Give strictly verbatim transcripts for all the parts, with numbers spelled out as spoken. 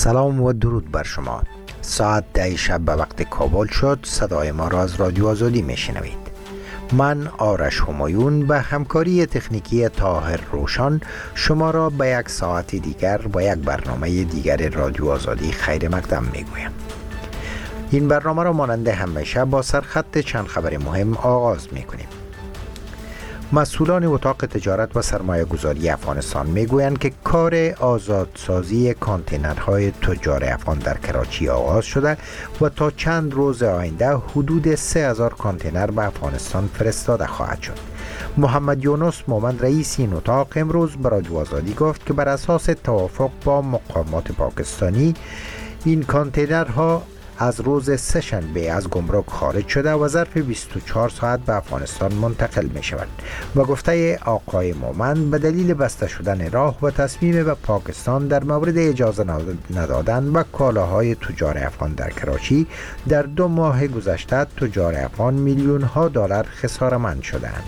سلام و درود بر شما. ساعت ده شب به وقت کابل شد. صدای ما را از رادیو آزادی میشنوید. من آرش همایون به همکاری تکنیکی طاهر روشن شما را به یک ساعت دیگر با یک برنامه دیگر رادیو آزادی خیر مقدم میگویم. این برنامه را مانند همیشه با سرخط چند خبر مهم آغاز میکنیم. مسئولان اتاق تجارت و سرمایه گذاری افغانستان میگویند که کار آزادسازی کانتینرهای تجار افغان در کراچی آغاز شده و تا چند روز آینده حدود سه هزار کانتینر به افغانستان فرستاده خواهد شد. محمد یونس مومند رئیس این اتاق امروز به رادیو آزادی گفت که بر اساس توافق با مقامات پاکستانی این کانتینرها از روز سه‌شنبه از گمرک خارج شده و ظرف بیست و چهار ساعت به افغانستان منتقل می شوند. و گفته آقای مومند به دلیل بسته شدن راه و تصمیم به پاکستان در مورد اجازه ندادن و کالاهای تجار افغان در کراچی در دو ماه گذشته تجار افغان میلیون ها دلار خساره‌مند شدند.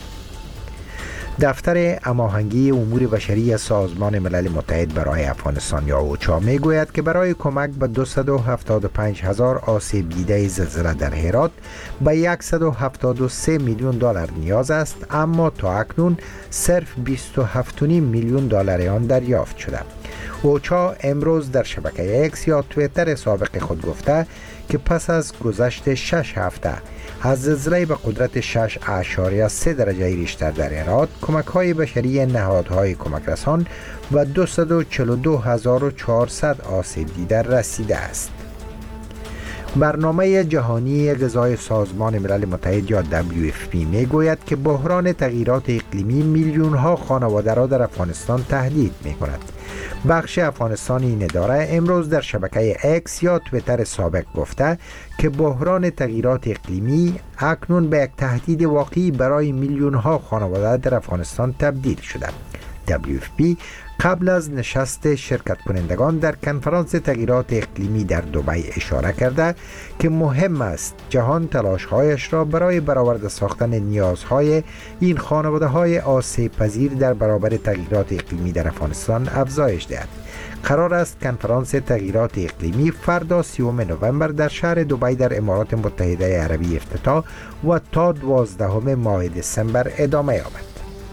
دفتر هماهنگی امور بشری سازمان ملل متحد برای افغانستان یا اوچا می گوید که برای کمک به دویست و هفتاد و پنج هزار آسیب دیده زلزله در هرات به صد و هفتاد و سه میلیون دلار نیاز است، اما تا اکنون صرف بیست و هفت و نیم میلیون دلار آن دریافت شده. اوچا امروز در شبکه اکس یا توییتر سابق خود گفته که پس از گذشت شش هفته از زلزله به قدرت شش اعشاریه سه درجه ریشتر در هرات، کمک‌های بشری نهادهای کمک رسان و دویست و چهل و دو هزار و چهارصد آسیب دیده رسیده است. برنامه جهانی غذای سازمان ملل متحد یا دبلیو اف پی می گوید که بحران تغییرات اقلیمی میلیون ها خانواده را در افغانستان تهدید می کند. بخش افغانستانی این اداره امروز در شبکه اکس یا توییتر سابق گفته که بحران تغییرات اقلیمی اکنون به یک تهدید واقعی برای میلیون ها خانواده در افغانستان تبدیل شده. دبلیو اف پی قبل از نشست شرکت کنندگان در کنفرانس تغییرات اقلیمی در دبی اشاره کرده که مهم است جهان تلاش‌هایش را برای برآورده ساختن نیازهای این خانواده‌های آسیب پذیر در برابر تغییرات اقلیمی در افغانستان افزایش دهد. قرار است کنفرانس تغییرات اقلیمی فردا سیوم نوامبر در شهر دبی در امارات متحده عربی افتتاح و تا دوازدهم ماه دسامبر ادامه یابد.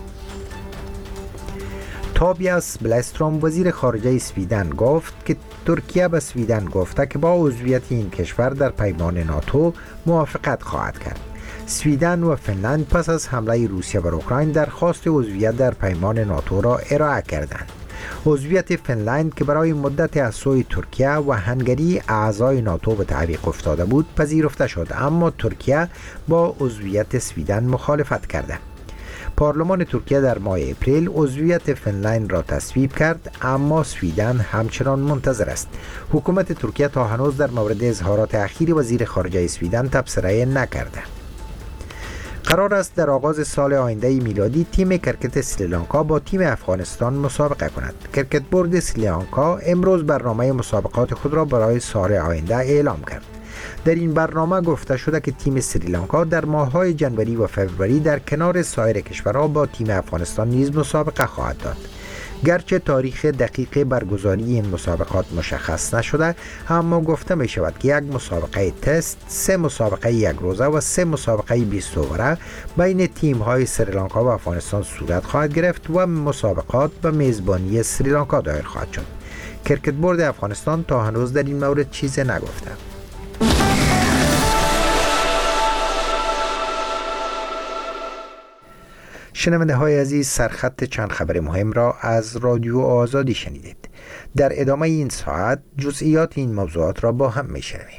تابیاس بلستروم وزیر خارجه سویدن گفت که ترکیه به سویدن گفته که با عضویت این کشور در پیمان ناتو موافقت خواهد کرد. سویدن و فنلند پس از حمله روسیه بر اوکراین درخواست عضویت در پیمان ناتو را ارائه کردند. عضویت فنلند که برای مدت از سوی ترکیه و هنگری اعضای ناتو به تعویق افتاده بود پذیرفته شد، اما ترکیه با عضویت سویدن مخالفت کرده. پارلمان ترکیه در ماه اپریل عضویت فنلند را تصویب کرد، اما سویدن همچنان منتظر است. حکومت ترکیه تا هنوز در مورد اظهارات اخیر وزیر خارجه سویدن تبصره نکرده. قرار است در آغاز سال آینده میلادی تیم کرکت سریلانکا با تیم افغانستان مسابقه کند. کرکت بورد سریلانکا امروز برنامه مسابقات خود را برای سال آینده اعلام کرد. در این برنامه گفته شده که تیم سریلانکا در ماه‌های جنوری و فوریه در کنار سایر کشورها با تیم افغانستان نیز مسابقه خواهد داد. گرچه تاریخ دقیق برگزاری این مسابقات مشخص نشده، اما گفته می شود که یک مسابقه تست، سه مسابقه یک روزه و سه مسابقه بیست اووره بین تیم‌های سریلانکا و افغانستان صورت خواهد گرفت و مسابقات به میزبانی سریلانکا دایر خواهد شد. کرکت بورد افغانستان تا هنوز در این مورد چیزی نگفته. شنونده های عزیز، سرخط چند خبر مهم را از رادیو آزادی شنیدید. در ادامه این ساعت جزئیات این موضوعات را با هم می شنویم.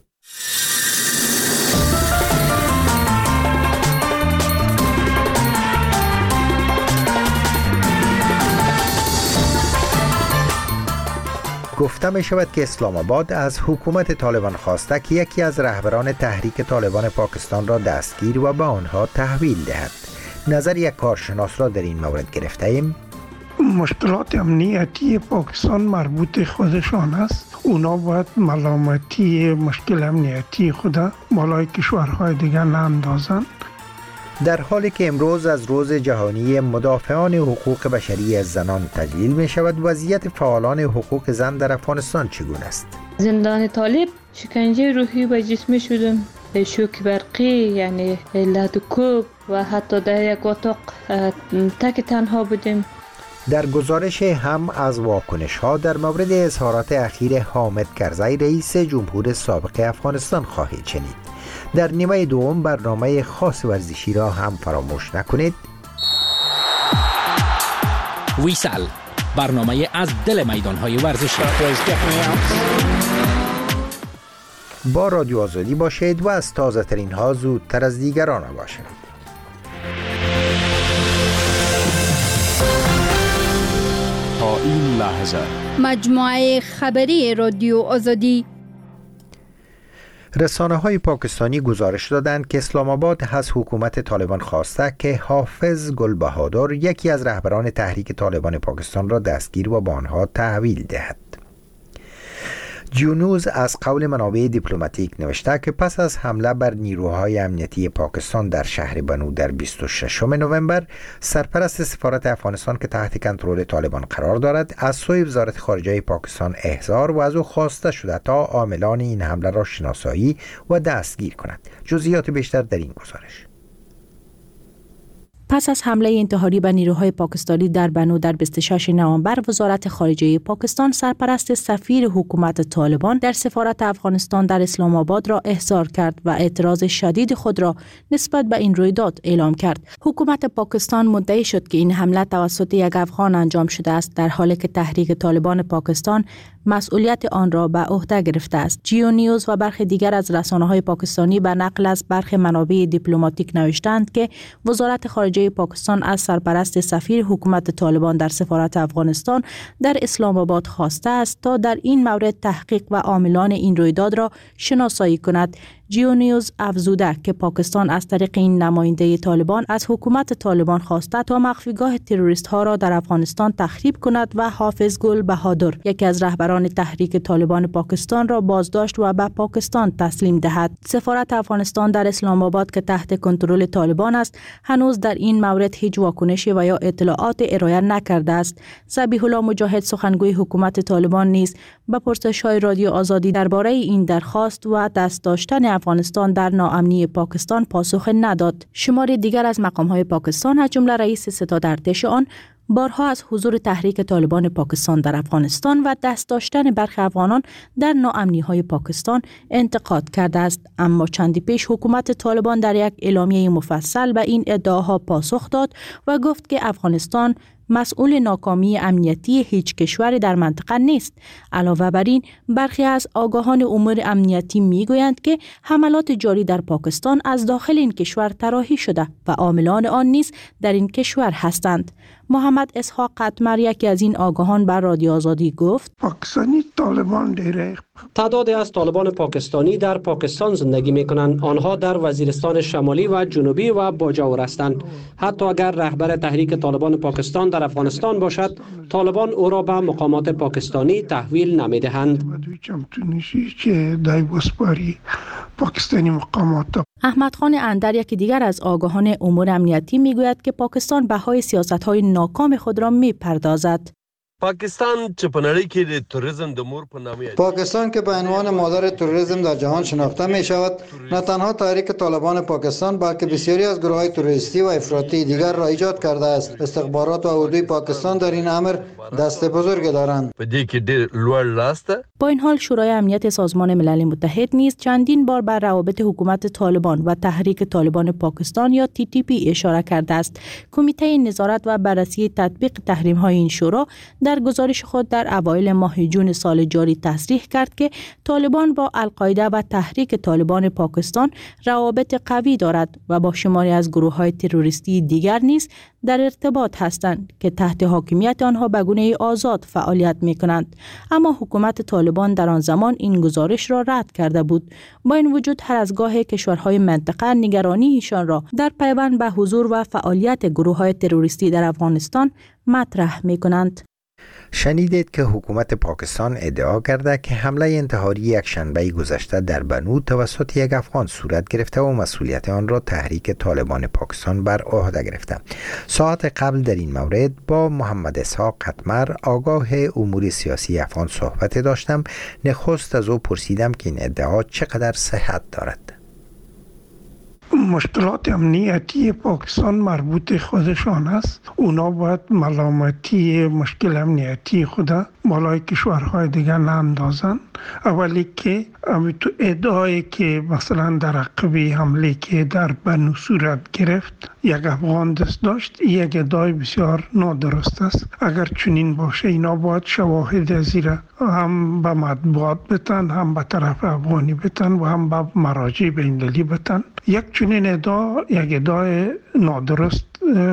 گفته می شود که اسلام آباد از حکومت طالبان خواسته که یکی از رهبران تحریک طالبان پاکستان را دستگیر و به آنها تحویل دهد. نظر یک کارشناس را در این مورد گرفته ایم. مشکلات امنیتی پاکستان مربوط خودشان است. اونا باید ملامتی مشکل امنیتی خود بالای کشورهای دیگر ناندازند. در حالی که امروز از روز جهانی مدافعان حقوق بشری از زنان تجلیل می شود، وضعیت فعالان حقوق زن در افغانستان چگونه است؟ زندان طالب شکنجه روحی و جسمی شدم، شوک برقی، یعنی لدوکوب و حتی در یک اتاق تک تنها بودیم. در گزارش هم از واکنش ها در مورد اظهارات اخیر حامد کرزی رئیس جمهور سابق افغانستان خواهید شنید. در نیمه دوم برنامه خاص ورزشی را هم فراموش نکنید. ویسال، برنامه از دل میدان‌های ورزشی. با رادیو آزادی باشید و از تازه ترین ها زودتر از دیگران باشید. تا این لحظه مجموعه خبری رادیو آزادی. رسانه های پاکستانی گزارش دادند که اسلام آباد از حکومت طالبان خواسته که حافظ گل بهادر، یکی از رهبران تحریک طالبان پاکستان، را دستگیر و به آنها تحویل دهد. جیونیوز از قول منابع دیپلماتیک نوشته که پس از حمله بر نیروهای امنیتی پاکستان در شهر بنو در بیست و ششم نوامبر، سرپرست سفارت افغانستان که تحت کنترل طالبان قرار دارد از سوی وزارت خارجه پاکستان احضار و از او خواسته شده تا عاملان این حمله را شناسایی و دستگیر کند. جزئیات بیشتر در این گزارش. پس از حمله انتحاری به نیروهای پاکستانی در بنو در بیست و ششم نوامبر، وزارت خارجه پاکستان سرپرست سفیر حکومت طالبان در سفارت افغانستان در اسلام آباد را احضار کرد و اعتراض شدید خود را نسبت به این رویداد اعلام کرد. حکومت پاکستان مدعی شد که این حمله توسط یک افغان انجام شده است، در حالی که تحریک طالبان پاکستان مسئولیت آن را به عهده گرفته است. جیو نیوز و برخی دیگر از رسانه‌های پاکستانی به نقل از برخی منابع دیپلماتیک نوشتند که وزارت خارجه پاکستان از سرپرست سفیر حکومت طالبان در سفارت افغانستان در اسلام آباد خواسته است تا در این مورد تحقیق و عاملان این رویداد را شناسایی کند. جیو نیوز افزوده که پاکستان از طریق این نماینده طالبان از حکومت طالبان خواسته تا مخفیگاه تروریست ها را در افغانستان تخریب کند و حافظ گل بهادر، یکی از رهبران تحریک طالبان پاکستان، را بازداشت و به پاکستان تسلیم دهد. سفارت افغانستان در اسلام آباد که تحت کنترل طالبان است، هنوز در این مورد هیچ واکنشی و یا اطلاعات ارائه نکرده است. ذبیح الله مجاهد، سخنگوی حکومت طالبان، نیز به پرسش‌های رادیو آزادی درباره این درخواست و دست داشتن افغانستان در ناامنی پاکستان پاسخ نداد. شماری دیگر از مقام‌های پاکستان از جمله رئیس ستاد ارتش آن بارها از حضور تحریک طالبان پاکستان در افغانستان و دست داشتن برخی افغانان در ناامنی‌های پاکستان انتقاد کرده است، اما چندی پیش حکومت طالبان در یک اعلامیه مفصل به این ادعاها پاسخ داد و گفت که افغانستان مسئول ناکامی امنیتی هیچ کشوری در منطقه نیست. علاوه بر این، برخی از آگاهان امور امنیتی میگویند که حملات جاری در پاکستان از داخل این کشور طراحی شده و عاملان آن نیز در این کشور هستند. محمد اسحاق قطمر، یکی از این آگاهان، بر رادیو آزادی گفت: پاکستانی طالبان دیره تعدادی از طالبان پاکستانی در پاکستان زندگی می کنند. آنها در وزیرستان شمالی و جنوبی و باجاور هستند. حتی اگر رهبر تحریک طالبان پاکستان در افغانستان باشد، طالبان او را به مقامات پاکستانی تحویل نمی دهند. احمد خان اندر، یکی دیگر از آگاهان امور امنیتی، میگوید که پاکستان بهای سیاست‌های ناکام خود را میپردازد. پاکستان چې په نړۍ کې د توریسم د مور په نامه پاکستان که به عنوان مادر توریسم در جهان شناخته می شود، نه تنها تحریک طالبان پاکستان بلکه بسیاری از گروه‌های توریستی و افراطی دیگر را ایجاد کرده است. استخبارات و اردوی پاکستان در این امر دست بزرگ دارند. په دې کې ډېر لوړ لاس ده. با این حال شورای امنیت سازمان ملل متحد نیز چندین بار بر روابط حکومت طالبان و تحریک طالبان پاکستان یا تی تی پی اشاره کرده است. کمیته نظارت و بررسی تطبیق تحریم‌های این شورا در گزارش خود در اوایل ماه جون سال جاری تصریح کرد که طالبان با القاعده و تحریک طالبان پاکستان روابط قوی دارد و با شماری از گروه‌های تروریستی دیگر نیز در ارتباط هستند که تحت حاکمیت آنها به گونه آزاد فعالیت می‌کنند. اما حکومت طالبان در آن زمان این گزارش را رد کرده بود. با این وجود هر از گاه کشورهای منطقه نگرانی ایشان را در پیوند به حضور و فعالیت گروه‌های تروریستی در افغانستان مطرح می‌کنند. شنیدید که حکومت پاکستان ادعا کرده که حمله انتحاری یک شنبه گذشته در بنو توسط یک افغان صورت گرفته و مسئولیت آن را تحریک طالبان پاکستان بر عهده گرفته. ساعت قبل در این مورد با محمد اسحاق قطمر آگاه امور سیاسی افغان صحبت داشتم. نخست از او پرسیدم که این ادعا چقدر صحت دارد. مشکلات امنیتی پاکستان مربوط خودشان است. اونا باید ملامتی مشکل امنیتی خود بالای کشورهای دیگر ناندازن. اولی که امی تو ادعایی که مثلا در عقب حمله که در بنو صورت گرفت یک افغان دست داشت، یک ادعای بسیار نادرست است. اگر چنین باشه اینا باید شواهد از این هم به مطبوعات بتن، هم به طرف افغانی بتن و هم به مراجع بین‌المللی بتن. یک چنین ادعا یک ادعای نادرست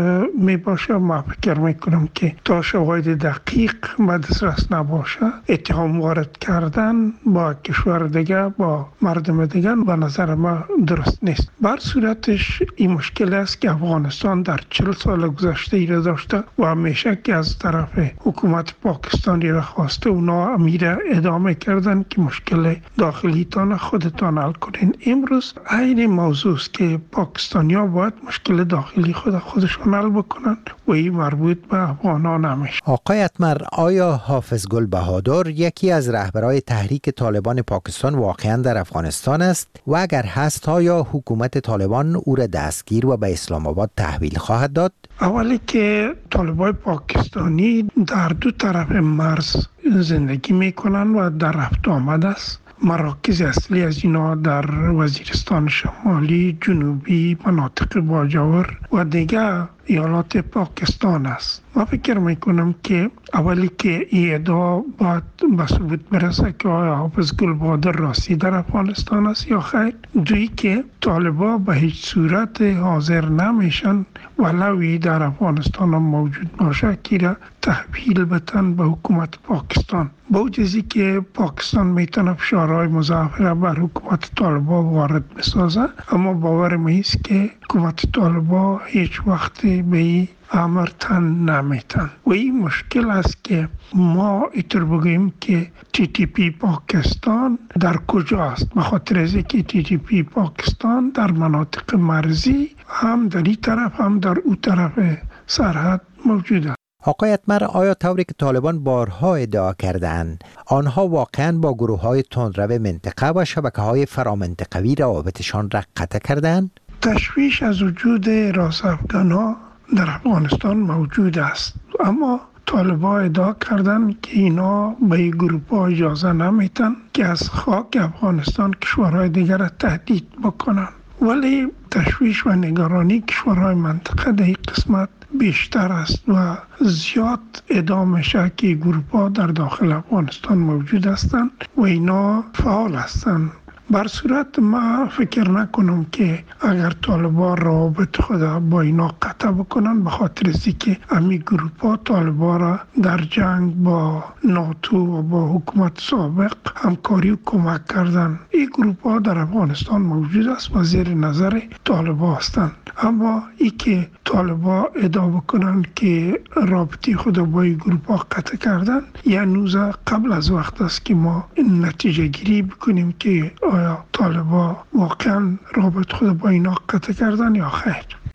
می باشه. ما فکر میکنم که تا شواهد دقیق به دسترس نباشه اتهام وارد کردن با کشور دیگه با مردم دیگه به نظر ما درست نیست. بر صورتش این مشکل است که افغانستان در چهل سال گذشته ای را داشته و همیشه که از طرف حکومت پاکستانی را خواسته اونا امیر ادامه کردن که مشکل داخلیتان خودتان حل کنین. امروز این موضوع است که پاکستانیا باید مشکل داخلی خود خودشون حل بکنن و این مربوط به افغانان نمیشه. آقای اتمر، آیا حافظ گل بهادر یکی از رهبرای تحریک طالبان پاکستان واقعا در افغانستان است و اگر هست آیا حکومت طالبان او را دستگیر و به اسلام آباد تحویل خواهد داد؟ اولی که طالبان پاکستانی در دو طرف مرز زندگی میکنن و در رفت آمد است. مراکز اصلی از اینا در وزیرستان شمالی، جنوبی، مناطق باجاور و دیگر ایالات پاکستان است. ما فکر میکنم که اولی که این ادعا باید به ثبوت برسه که آیا حافظ گل بهادر راستی در افغانستان است یا خیر. دویی که طالبان به هیچ صورت حاضر نمیشن ولوی در افغانستان هم موجود باشه که را تحویل بتن به حکومت پاکستان. با وجودی که پاکستان میتونه فشارهای مضاعفه بر حکومت طالبان وارد بسازه، اما باور میست که حکومت طالبان هیچ وقت به این امر تن نمیتن و این مشکل است که ما ایتر بگوییم که تی تی پی پاکستان در کجا است. به خاطر از اینکه تی تی پی پاکستان در مناطق مرزی هم در این طرف هم در اون طرف سرحد موجود است. آقای اتمر، آیا طوری که طالبان بارها ادعا کردند آنها واقعا با گروه های تندرو منطقه و شبکه های فرامنطقوی روابطشان را قطع کردند؟ تشویش از وجود راس افغان‌ها در افغانستان موجود است، اما طالبان ادعا کردن که اینا به این گروه ها اجازه نمیتن که از خاک افغانستان کشورهای دیگر را تهدید بکنن. ولی تشویش و نگرانی کشورهای منطقه در این قسمت بیشتر است و زیاد ادعا میشه که گروه ها در داخل افغانستان موجود هستند و اینا فعال هستند. بر صورت ما فکر نکنم که اگر طالبان روابط خود با اینا قطع بکنن، به خاطر از اینکه امی گروپ ها طالبان را در جنگ با ناتو و با حکومت سابق همکاری و کمک کردن. این گروپ ها در افغانستان موجود است و زیر نظر طالبان هستند. اما ای که طالبان ادعا بکنن که رابطی خود با این گروپ ها قطع کردن، یعنی قبل از وقت است که ما نتیجه گیری بکنیم که آیا طالبان واقعا رابط خود با اینا قطع کردن یا خیر.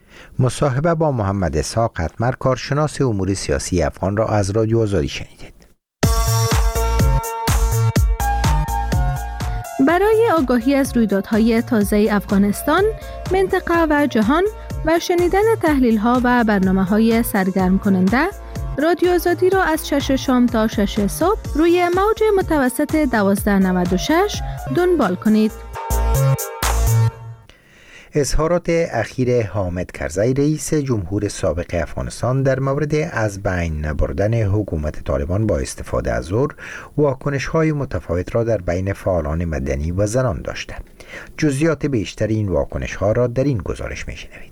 مصاحبه با محمد اسحاق قطمر، کارشناس امور سیاسی افغان را از رادیو آزادی شنیدید. برای آگاهی از رویدادهای تازه افغانستان، منطقه و جهان و شنیدن تحلیل‌ها و برنامه‌های سرگرم کننده، رادیو آزادی را از شش شام تا شش صبح روی موج متوسط دوازده نود و شش دنبال کنید. اظهارات اخیر حامد کرزی رئیس جمهور سابق افغانستان در مورد از بین نبردن حکومت طالبان با استفاده از زور واکنش‌های متفاوت را در بین فعالان مدنی و زنان داشته. جزئیات بیشتر این واکنش‌ها را در این گزارش می‌شنوید.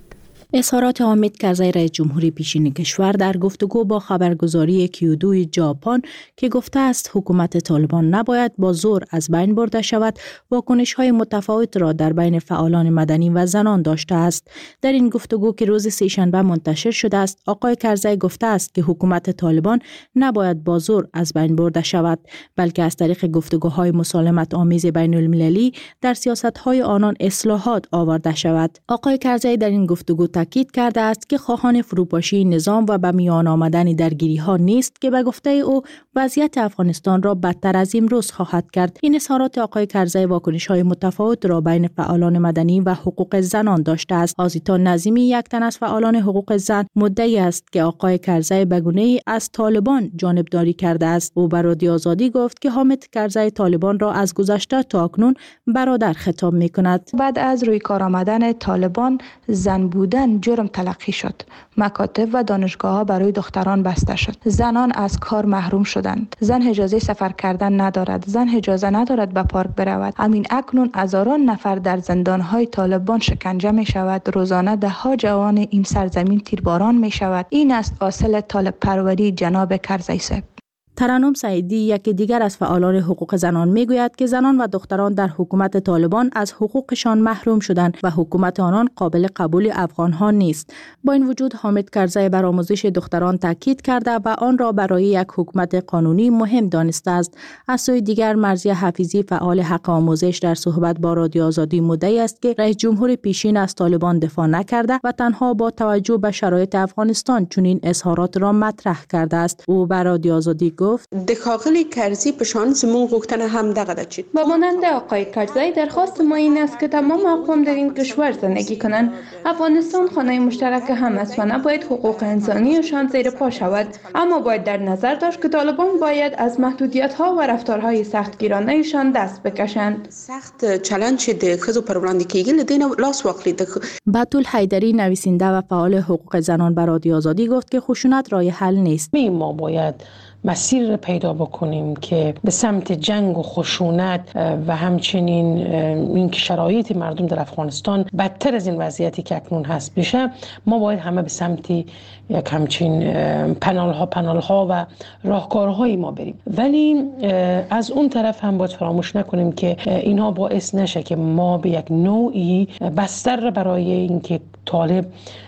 اظهارات حامد کرزی رئیس جمهوری پیشین کشور در گفتگو با خبرگزاری کیودو ژاپن که گفته است حکومت طالبان نباید با زور از بین برده شود، واکنش‌های متفاوت را در بین فعالان مدنی و زنان داشته است. در این گفتگو که روز سه‌شنبه منتشر شده است، آقای کرزی گفته است که حکومت طالبان نباید با زور از بین برده شود، بلکه از طریق گفتگوهای مسالمت آمیز بین المللی در سیاست‌های آنان اصلاحات آورده شود. آقای کرزی در این گفتگو تاکید کرده است که خواهان فروپاشی نظام و به میان آمدن درگیری‌ها نیست که به گفته او وضعیت افغانستان را بدتر از امروز خواهد کرد. این اظهارات آقای کرزی واکنش‌های متفاوت را بین فعالان مدنی و حقوق زنان داشته است. آزیتا نظیمی، یک تن از فعالان حقوق زن، مدعی است که آقای کرزی به گونه‌ای از طالبان جانبداری کرده است. او به رادیو آزادی گفت که حامد کرزی طالبان را از گذشته تا اکنون برادر خطاب می‌کند. بعد از روی کار آمدن طالبان زن بودن جرم تلقی شد. مکاتب و دانشگاه‌ها برای دختران بسته شد. زنان از کار محروم شدند. زن اجازه سفر کردن ندارد. زن اجازه ندارد به پارک برود. همین اکنون هزاران نفر در زندان‌های طالبان شکنجه می‌شود. روزانه ده ها جوان این سرزمین تیرباران می‌شود. این است اصل طالب پروری جناب کرزی صاحب. ترنم سعیدی، یکی دیگر از فعالان حقوق زنان، میگوید که زنان و دختران در حکومت طالبان از حقوقشان محروم شدند و حکومت آنان قابل قبول افغانها نیست. با این وجود حامد کرزی بر آموزش دختران تاکید کرده و آن را برای یک حکومت قانونی مهم دانسته است. از سوی دیگر مرضیه حفیظی، فعال حق آموزش، در صحبت با رادیو آزادی مدعی است که رئیس جمهور پیشین از طالبان دفاع نکرده و تنها با توجه به شرایط افغانستان چنین اظهارات را مطرح کرده است. او بر رادیو آزادی گفت د ښاغلي کرزي په شان زموږ غوښتنه هم دغه ده چې با مانند آقای کرزی درخواست ما این است که تمام اقوام در این کشور زندگی کنند. افغانستان خانه مشترک هم است و نباید حقوق انسانیشان زیر پا شود، اما باید در نظر داشت که طالبان باید از محدودیت ها و رفتارهای سختگیرانهشان دست بکشند. سخت چالش د ښځو پر وړاندې کیږي لدین لاس واخلي. بتول حیدری، نویسنده و فعال حقوق زنان، بر رادیو آزادی گفت که خشونت راه حل نیست. ما باید مسیر پیدا بکنیم که به سمت جنگ و خشونت و همچنین اینکه شرایط مردم در افغانستان بدتر از این وضعیتی که اکنون هست بشه. ما باید همه به سمت یک همچین پنال ها پنال ها و راهکارهای ما بریم، ولی از اون طرف هم باید فراموش نکنیم که اینها باعث نشه که ما به یک نوعی بستر برای اینکه طالب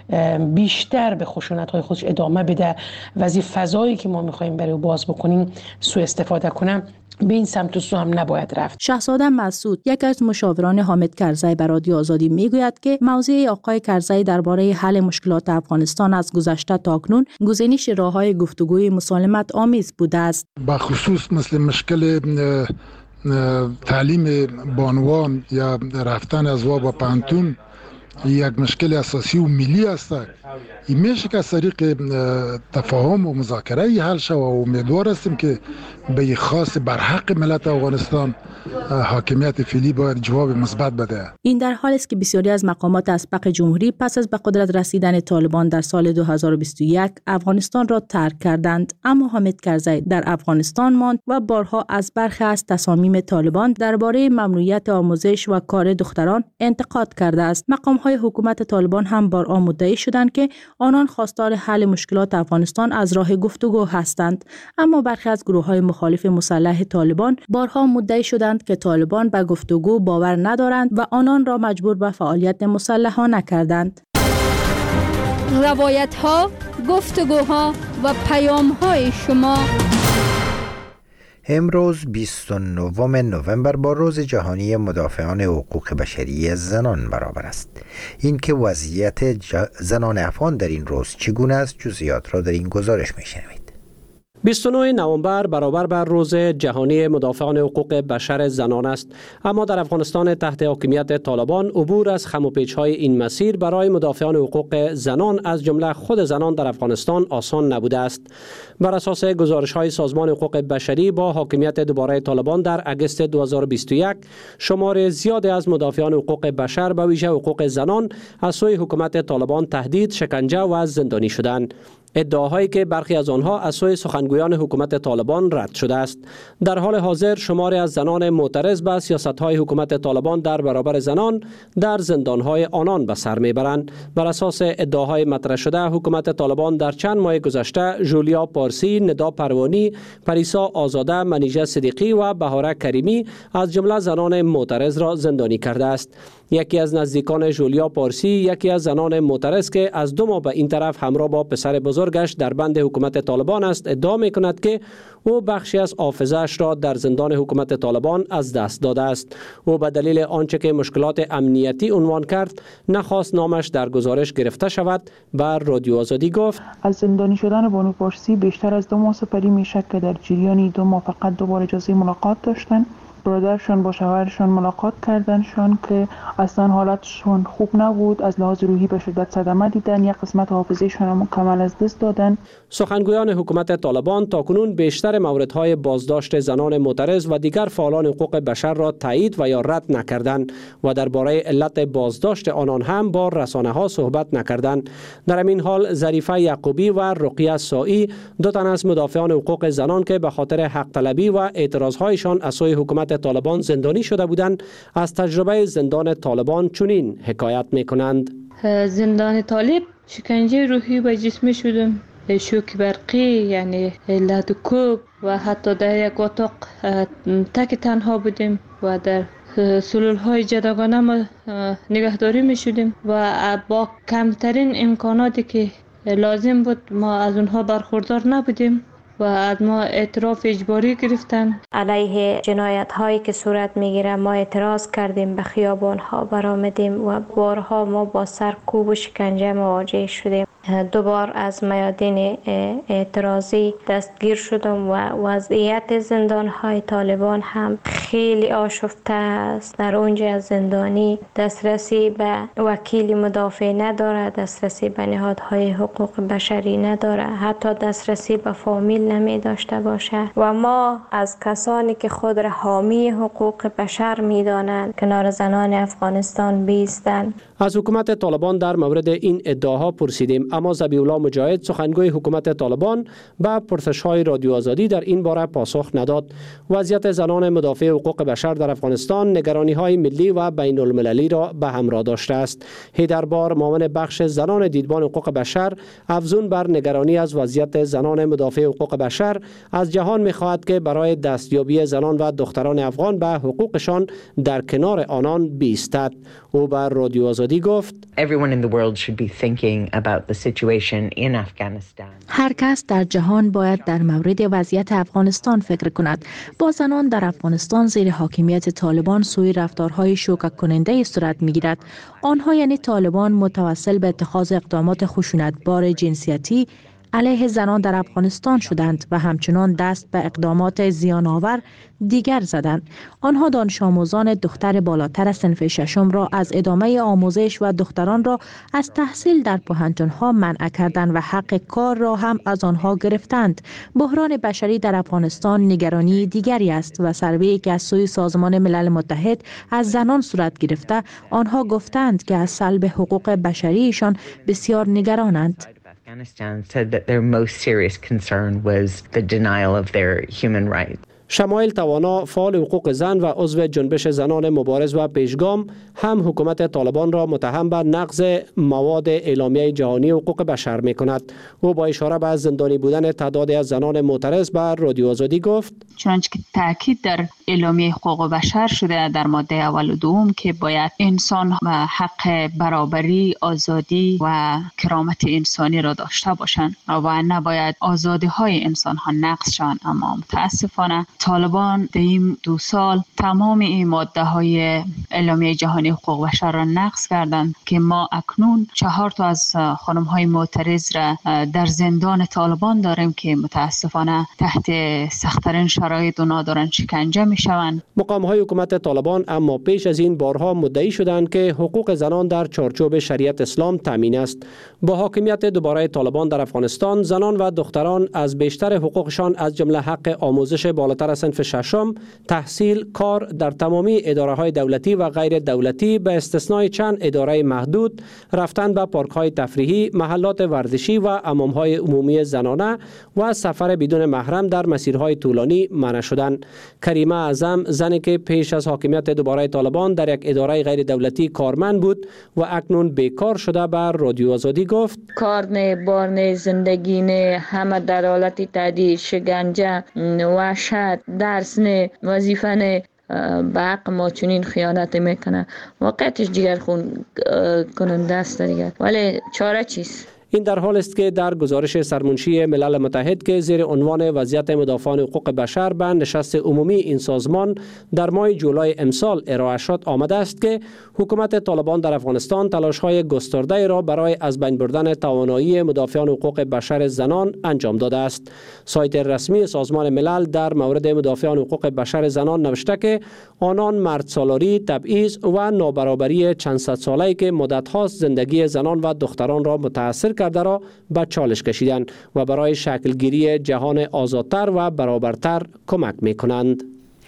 بیشتر به خشونت‌های خودش ادامه بده و از این فضایی که ما می‌خوایم برای باز بکنیم سوء استفاده کنه، به این سمت و سو هم نباید رفت. شهزاده مسعود، یک از مشاوران حامد کرزی، بر رادیو آزادی میگوید که موضع آقای کرزی درباره حل مشکلات افغانستان از گذشته تا اکنون گزینش راه‌های گفتگوی مسالمت آمیز بوده است. به خصوص مثل مشکل تعلیم بانوان یا رفتن از وا به پانتون یک مشکل اساسی و ملی است. این میشه که از طریق تفاهم و مذاکره حل شود و امیدوار هستیم که به خاص بر حق ملت افغانستان حاکمیت فعلی باید جواب مثبت بده. این در حالی است که بسیاری از مقامات اسبق جمهوری پس از به قدرت رسیدن طالبان در سال دو هزار و بیست و یک افغانستان را ترک کردند، اما حامد کرزی در افغانستان ماند و بارها از برخی از تصامیم طالبان درباره ممنوعیت آموزش و کار دختران انتقاد کرده است. مقام‌های حکومت طالبان هم بارها مدعی شدند که آنان خواستار حل مشکلات افغانستان از راه گفتگو هستند، اما برخی از گروه‌های مخالف مسلح طالبان بارها مدعی شدند که طالبان به گفتگو باور ندارند و آنان را مجبور به فعالیت مسلحانه کردند. روایت‌ها، گفتگوها و پیام‌های شما. امروز بیست و نهم نوامبر با روز جهانی مدافعان حقوق بشری زنان برابر است. این که وضعیت زنان افغان در این روز چگونه است، جزئیات را در این گزارش می‌شنوید. بیست و نهم نوامبر برابر بر روز جهانی مدافعان حقوق بشر زنان است، اما در افغانستان تحت حاکمیت طالبان عبور از خم و پیچ‌های این مسیر برای مدافعان حقوق زنان از جمله خود زنان در افغانستان آسان نبوده است. بر اساس گزارش‌های سازمان حقوق بشری، با حاکمیت دوباره طالبان در اگست دو هزار و بیست و یک شمار زیادی از مدافعان حقوق بشر به ویژه حقوق زنان از سوی حکومت طالبان تهدید، شکنجه و زندانی شدند. ادعاهایی که برخی از آنها از سوی سخنگویان حکومت طالبان رد شده است. در حال حاضر شماری از زنان معترض به سیاست‌های حکومت طالبان در برابر زنان در زندان‌های آنان به سر میبرند. بر اساس ادعاهای مطرح شده، حکومت طالبان در چند ماه گذشته جولیا پارسی، ندا پروانی، پریسا آزاده، منیژه صدیقی و بهاره کریمی از جمله زنان معترض را زندانی کرده است. یکی از نزدیکان جولیا پارسی، یکی از زنان معترض که از دو ماه به این طرف همراه با پسر بزرگش در بند حکومت طالبان است، ادعا می کند که او بخشی از حافظه‌اش را در زندان حکومت طالبان از دست داده است. او به دلیل آنچه که مشکلات امنیتی عنوان کرد، نخواست نامش در گزارش گرفته شود. بر رادیو آزادی گفت: از زندانی شدن بانو پارسی بیشتر از دو ماه سپری می شد که در جریان دو ماه فقط دو بار اجازه ملاقات داشتن. برادرشان با شوهرشان ملاقات کردنشان که اصلا حالتشون خوب نبود، از لحاظ روحی به شدت صدمه دیدن، یک قسمت حافظه‌شان هم مکمل از دست دادن. سخنگویان حکومت طالبان تاکنون بیشتر موردهای بازداشت زنان معترض و دیگر فعالان حقوق بشر را تایید و یا رد نکردند و درباره علت بازداشت آنان هم با رسانه‌ها صحبت نکردند. در همین حال ظریفه یعقوبی و رقیه سائی، دو تن از مدافعان حقوق زنان که به خاطر حق طلبی و اعتراضهایشان از سوی حکومت طالبان زندانی شده بودند، از تجربه زندان طالبان چنین حکایت می‌کنند. زندان طالب شکنجه روحی و جسمی شدم، شوک برقی، یعنی لدوکوب و حتی در یک اتاق تک تنها بودیم و در سلول های جداگانه ما نگهداری می شدیم و با کمترین امکاناتی که لازم بود ما از اونها برخوردار نبودیم و از ما اعتراف اجباری گرفتن. علیه جنایت هایی که صورت میگیره ما اعتراض کردیم، به خیابان ها برآمدیم و بارها ما با سرکوب و شکنجه مواجه شدیم. دوبار از میادین اعتراضی دستگیر شدم و وضعیت زندان های طالبان هم خیلی آشفته است. در اونجا از زندانی دسترسی به وکیل مدافع نداره، دسترسی به نهادهای حقوق بشری نداره، حتی دسترسی به فامیل نمی داشته باشه و ما از کسانی که خود را حامی حقوق بشر می دانند کنار زنان افغانستان بیستند. از حکومت طالبان در مورد این ادعاها پرسیدیم، اما ذبیح‌الله مجاهد، سخنگوی حکومت طالبان، به پرسش‌های رادیو آزادی در این باره پاسخ نداد. وضعیت زنان مدافع حقوق بشر در افغانستان نگرانی‌های ملی و بین المللی را به همراه داشته است. هیدربار، معاون بخش زنان دیدبان حقوق بشر، افزون بر نگرانی از وضعیت زنان مدافع حقوق بشر، از جهان می‌خواهد که برای دستیابی زنان و دختران افغان به حقوقشان در کنار آنان بایستد. او بر رادیو آزادی گفت: هر کس در جهان باید در مورد وضعیت افغانستان فکر کند. با زنان در افغانستان زیر حاکمیت طالبان سوی رفتارهای شوکه کننده صورت می‌گیرد. آنها یعنی طالبان متوسل به اتخاذ اقدامات خشونتبار جنسیتی علیه زنان در افغانستان شدند و همچنان دست به اقدامات زیان‌آور دیگر زدند. آنها دانش آموزان دختر بالاتر صنف ششم را از ادامه آموزش و دختران را از تحصیل در پوهنتون‌ها منع کردند و حق کار را هم از آنها گرفتند. بحران بشری در افغانستان نگرانی دیگری است و سروی که از سوی سازمان ملل متحد از زنان صورت گرفته، آنها گفتند که از سلب حقوق بشریشان بسیار نگرانند. Afghanistan said that their most serious concern was the denial of their human rights. شمایل توانا، فعال حقوق زن و عضو جنبش زنان مبارز و پیشگام، هم حکومت طالبان را متهم به نقض مواد اعلامیه جهانی حقوق بشر می کند. او با اشاره به زندانی بودن تعدادی از زنان معترض بر رادیو آزادی گفت: چنانچه که تاکید در اعلامیه حقوق بشر شده در ماده اول و دوم که باید انسان و حق برابری، آزادی و کرامت انسانی را داشته باشند و نباید آزادی های انسان ها نقض شوند. اما متاسفانه طالبان در این دو سال تمام این ماده های اعلامیه جهانی حقوق بشر را نقض کردند که ما اکنون چهار تا از خانم های معترض را در زندان طالبان داریم که متاسفانه تحت سخت‌ترین شرایط اونا دارن شکنجه می شوند. مقام های حکومت طالبان اما پیش از این بارها مدعی شدند که حقوق زنان در چارچوب شریعت اسلام تامین است. با حاکمیت دوباره طالبان در افغانستان، زنان و دختران از بیشتر حقوقشان از جمله حق آموزش بالاتر بالاتر صنف ششم تحصیل کار در تمامی اداره های دولتی و غیر دولتی به استثنای چند اداره محدود، رفتن به پارک های تفریحی، محلات ورزشی و حمام های عمومی زنانه و سفر بدون محرم در مسیرهای طولانی منع شدند. کریمه اعظم، زنی که پیش از حاکمیت دوباره طالبان در یک اداره غیر دولتی کارمند بود و اکنون بیکار شده، به رادیو آزادی گفت: کار نه، بار نه، زندگی نه، همه در حالت تهدید، شکنجه، وحشت، درس نه، وظیفه نه. به حق ما چنین خیانت میکنه، واقعیتش جگر خون کننده است دیگر، ولی چاره چیست؟ این در حال است که در گزارش سرمنشی ملل متحد که زیر عنوان وضعیت مدافعان حقوق بشر به نشست عمومی این سازمان در ماه جولای امسال ارائه شد آمده است که حکومت طالبان در افغانستان تلاش‌های گسترده را برای از بین بردن توانایی مدافعان حقوق بشر زنان انجام داده است. سایت رسمی سازمان ملل در مورد مدافعان حقوق بشر زنان نوشته که آنان مردسالاری، تبعیض و نابرابری چند صد ساله‌ای که مدت‌هاست زندگی زنان و دختران را متاثر کرده را به چالش کشیدند و برای شکلگیری جهان آزادتر و برابرتر کمک می کنند.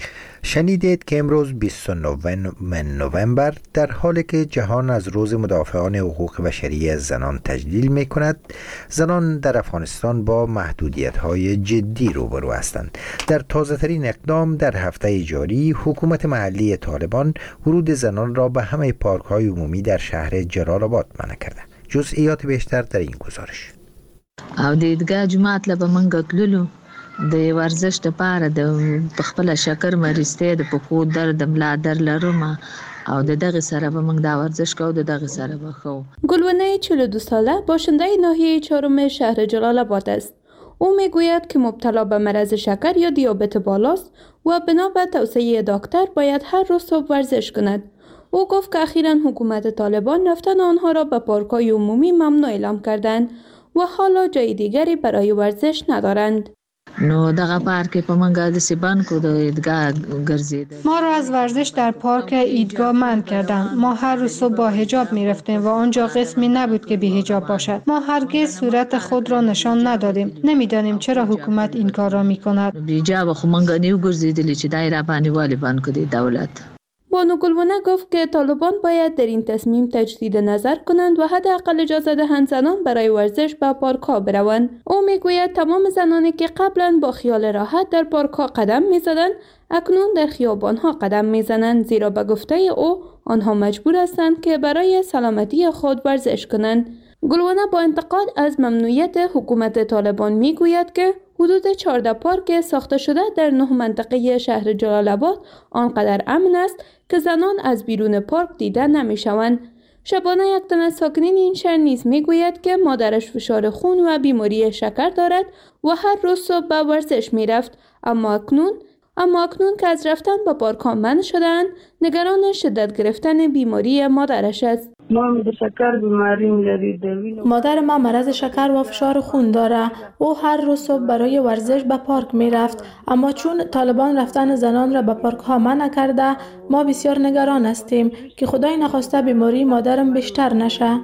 شنیدید که امروز بیست و نه نوامبر در حالی که جهان از روز مدافعان حقوق بشری زنان تجلیل می کند، زنان در افغانستان با محدودیت های جدی روبرو هستند. در تازه ترین اقدام در هفته جاری، حکومت محلی طالبان ورود زنان را به همه پارک های عمومی در شهر جلال آباد منع کرده. جزئیات بیشتر در این گزارش. او د ایدګاه جماعت له به موږ تللو د ورزش لپاره د خپل شکر مریض ته د پښو درد د ملا درد لرم او د دغه سره به موږ دا ورزش کوو، د دغه سره به خو. گلونه چهل و دو ساله باشنده ناحیه چهارم شهر جلال آباد است. او میگوید که مبتلا به مرض شکر یا دیابت بالاست و بنا به توصیه دکتر باید هر روز صبح ورزش کند. او گفت که اخیراً حکومت طالبان رفتن آنها را به پارک‌های عمومی ممنوع اعلام کردند و حالا جای دیگری برای ورزش ندارند. نو دغه پارک په منګه د سیبان کو د ایدگاه ګرځیدل. ما را از ورزش در پارک ایدگاه منع کردند. ما هر روز صبح با حجاب می رفتیم و آنجا قسمی نبود که بی حجاب باشد. ما هرگز صورت خود را نشان ندادیم. نمیدانیم چرا حکومت این کار را می کند. بی حجاب خو منګه نیو ګرځیدل چې دایره باندې والی باندې کو دی دولت. بانو گلبانه گفت که طالبان باید در این تصمیم تجدید نظر کنند و حداقل اجازه دهند زنان برای ورزش به پارک‌ها بروند. او میگوید تمام زنانی که قبلا با خیال راحت در پارک‌ها قدم می‌زدند اکنون در خیابان‌ها قدم می‌زنند، زیرا به گفته او آنها مجبور هستند که برای سلامتی خود ورزش کنند. گلبانه با انتقاد از ممنوعیت حکومت طالبان میگوید که حدود چهارده پارک ساخته شده در نه منطقه شهر جلال آباد آنقدر امن است که زنان از بیرون پارک دیده نمیشوند. شبانه یک تن از ساکنین این شهر نیز میگوید که مادرش فشار خون و بیماری شکر دارد و هر روز صبح به ورزش میرفت، اما اکنون اما اکنون که از رفتن به پارک ها منع شدند، نگران شدت گرفتن بیماری مادرش است. ما شکر بیماری دارید. مادر ما مرض شکر و فشار خون داره. او هر روز صبح برای ورزش به پارک می رفت، اما چون طالبان رفتن زنان را به پارک ها منع کرده، ما بسیار نگران هستیم که خدای نخواسته بیماری مادرم بیشتر نشه.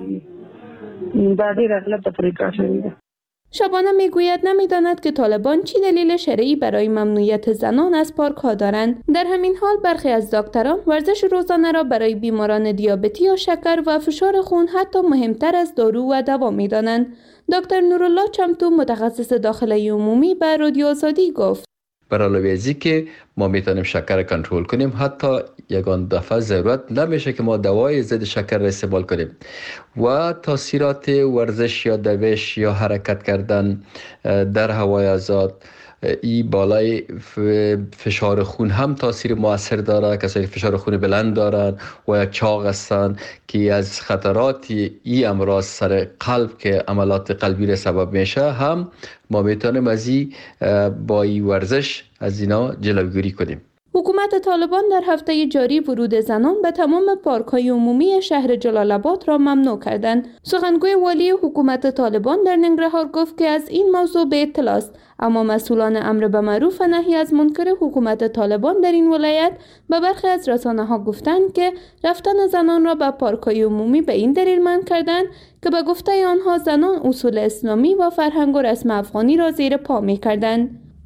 بعدی رغلت افریقا شده. شبانه میگوید نمیداند که طالبان چی دلیل شرعی برای ممنوعیت زنان از پارک ها دارند. در همین حال برخی از دکتران ورزش روزانه را برای بیماران دیابتی یا شکر و فشار خون حتی مهمتر از دارو و دوا میدانند. دکتر نورالله چمتو، متخصص داخله عمومی، به رادیو آزادی گفت: بر علاوه از که ما میتونیم شکر کنترل کنیم، حتی یگان دفعه ضرورت نمیشه که ما دوای ضد شکر را استعمال کنیم و تاثیرات ورزش یا دوش یا حرکت کردن در هوای آزاد، ای بالای فشار خون هم تاثیر موثر داره. کسایی که فشار خون بلند دارن و یک چاق هستن که از خطرات ای امراض سر قلب که عملات قلبی را سبب میشه هم ما میتونیم از این با این ورزش از اینا جلوگیری کنیم. حکومت طالبان در هفته جاری ورود زنان به تمام پارک‌های عمومی شهر جلال آباد را ممنوع کردند. سخنگوی والی حکومت طالبان در ننگرهار گفت که از این موضوع به اطلاع است، اما مسئولان امر به معروف و نهی از منکر حکومت طالبان در این ولایت به برخی از رسانه‌ها گفتند که رفتن زنان را به پارک‌های عمومی به این دلیل منع کردند که به گفته آنها زنان اصول اسلامی و فرهنگ و رسم افغانی را زیر پا می‌کردند.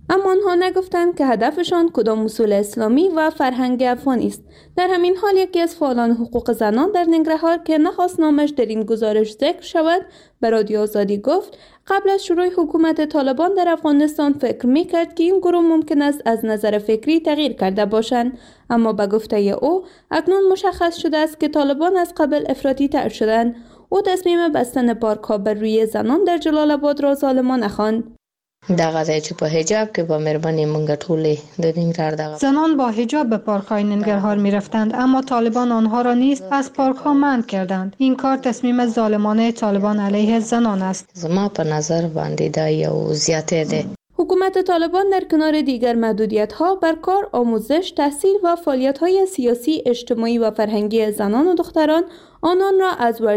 اما آنها نگفتند که هدفشان کدام اصول اسلامی و فرهنگ افغانی است. در همین حال یکی از فعالان حقوق زنان در ننگرهار که نخواست نامش در این گزارش ذکر شود به رادیو آزادی گفت قبل از شروع حکومت طالبان در افغانستان فکر می‌کرد که این گروه ممکن است از نظر فکری تغییر کرده باشند، اما به گفته او اکنون مشخص شده است که طالبان از قبل افراطی تر شدند. او تصمیم بستن پارک‌ها بر روی زنان در جلال آباد را ظالمانه خواند. دغه ځای چې په حجاب کې به مهرباني مونږ ټولې د ننګرهار دغه زنان با حجاب به پارک‌های ننگرهار می‌رفتند، اما طالبان آنها را نیز از پارک‌ها منع کردند. این کار تصمیم ظالمانه طالبان علیه زنان است. زما په نظر باندې دا یو زیاته ده. حکومت طالبان در کنار دیگر محدودیت‌ها بر کار، آموزش، تحصیل و فعالیت‌های سیاسی، اجتماعی و فرهنگی زنان و دختران آنان را از